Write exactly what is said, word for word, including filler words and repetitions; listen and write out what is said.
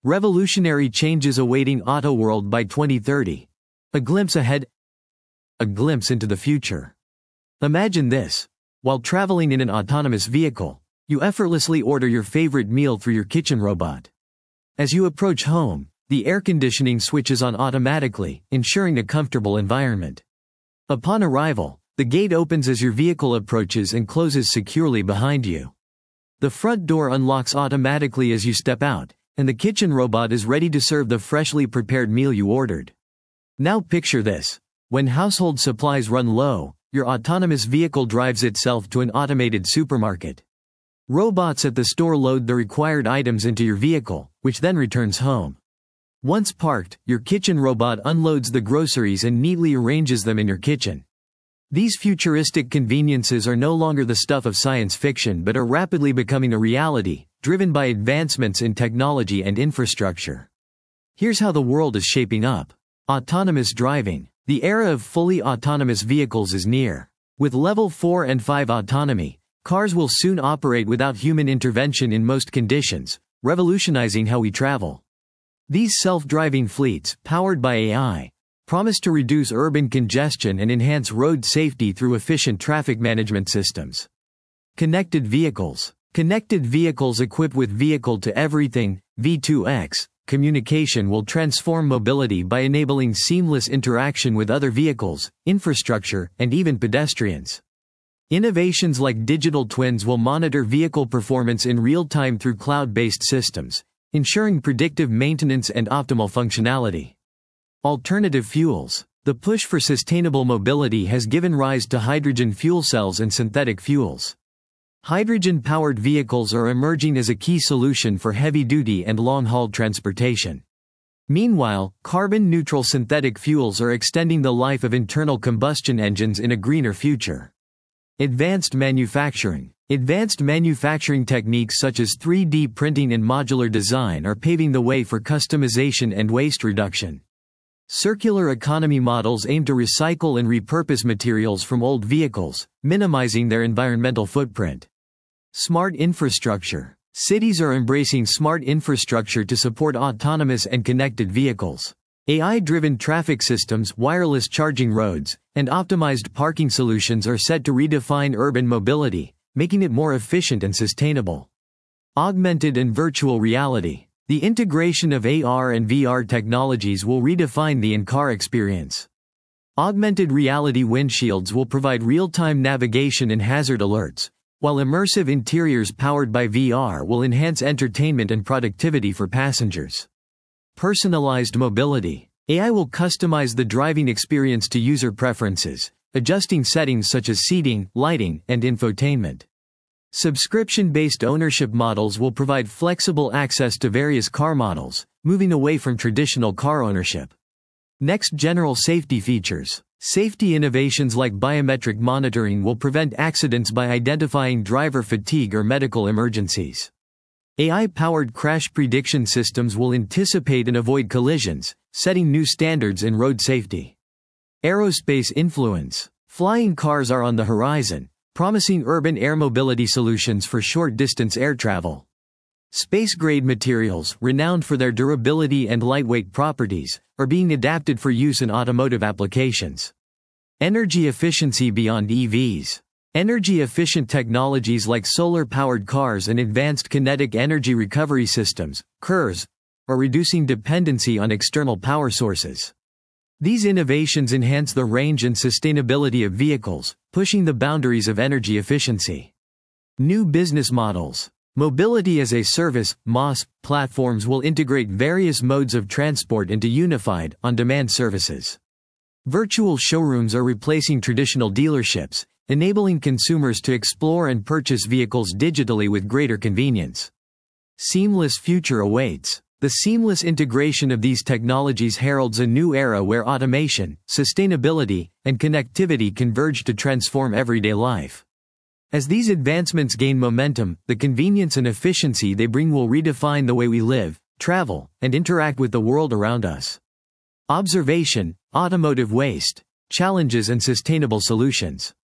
Revolutionary changes awaiting auto world by twenty thirty. A glimpse ahead. A glimpse into the future. Imagine this. While traveling in an autonomous vehicle, you effortlessly order your favorite meal through your kitchen robot. As you approach home, the air conditioning switches on automatically, ensuring a comfortable environment. Upon arrival, the gate opens as your vehicle approaches and closes securely behind you. The front door unlocks automatically as you step out, and the kitchen robot is ready to serve the freshly prepared meal you ordered. Now picture this. When household supplies run low, your autonomous vehicle drives itself to an automated supermarket. Robots at the store load the required items into your vehicle, which then returns home. Once parked, your kitchen robot unloads the groceries and neatly arranges them in your kitchen. These futuristic conveniences are no longer the stuff of science fiction but are rapidly becoming a reality, driven by advancements in technology and infrastructure. Here's how the world is shaping up. Autonomous driving. The era of fully autonomous vehicles is near. With level four and five autonomy, cars will soon operate without human intervention in most conditions, revolutionizing how we travel. These self-driving fleets, powered by A I, promise to reduce urban congestion and enhance road safety through efficient traffic management systems. Connected vehicles. Connected vehicles equipped with vehicle-to-everything (V two X) communication will transform mobility by enabling seamless interaction with other vehicles, infrastructure, and even pedestrians. Innovations like digital twins will monitor vehicle performance in real time through cloud-based systems, ensuring predictive maintenance and optimal functionality. Alternative fuels. The push for sustainable mobility has given rise to hydrogen fuel cells and synthetic fuels. Hydrogen-powered vehicles are emerging as a key solution for heavy-duty and long-haul transportation. Meanwhile, carbon-neutral synthetic fuels are extending the life of internal combustion engines in a greener future. Advanced manufacturing. Advanced manufacturing techniques such as three D printing and modular design are paving the way for customization and waste reduction. Circular economy models aim to recycle and repurpose materials from old vehicles, minimizing their environmental footprint. Smart infrastructure. Cities are embracing smart infrastructure to support autonomous and connected vehicles. A I-driven traffic systems, wireless charging roads, and optimized parking solutions are set to redefine urban mobility, making it more efficient and sustainable. Augmented and virtual reality. The integration of A R and V R technologies will redefine the in-car experience. Augmented reality windshields will provide real-time navigation and hazard alerts, while immersive interiors powered by V R will enhance entertainment and productivity for passengers. Personalized mobility. A I will customize the driving experience to user preferences, adjusting settings such as seating, lighting, and infotainment. Subscription-based ownership models will provide flexible access to various car models, moving away from traditional car ownership. Next, general safety features. Safety innovations like biometric monitoring will prevent accidents by identifying driver fatigue or medical emergencies. A I-powered crash prediction systems will anticipate and avoid collisions, setting new standards in road safety. Aerospace influence. Flying cars are on the horizon, promising urban air mobility solutions for short-distance air travel. Space-grade materials, renowned for their durability and lightweight properties, are being adapted for use in automotive applications. Energy efficiency beyond E Vs. Energy-efficient technologies like solar-powered cars and advanced kinetic energy recovery systems, C E Rs, are reducing dependency on external power sources. These innovations enhance the range and sustainability of vehicles, pushing the boundaries of energy efficiency. New business models. Mobility as a Service (M O S) platforms will integrate various modes of transport into unified, on-demand services. Virtual showrooms are replacing traditional dealerships, enabling consumers to explore and purchase vehicles digitally with greater convenience. Seamless future awaits. The seamless integration of these technologies heralds a new era where automation, sustainability, and connectivity converge to transform everyday life. As these advancements gain momentum, the convenience and efficiency they bring will redefine the way we live, travel, and interact with the world around us. Observation, automotive waste, challenges and sustainable solutions.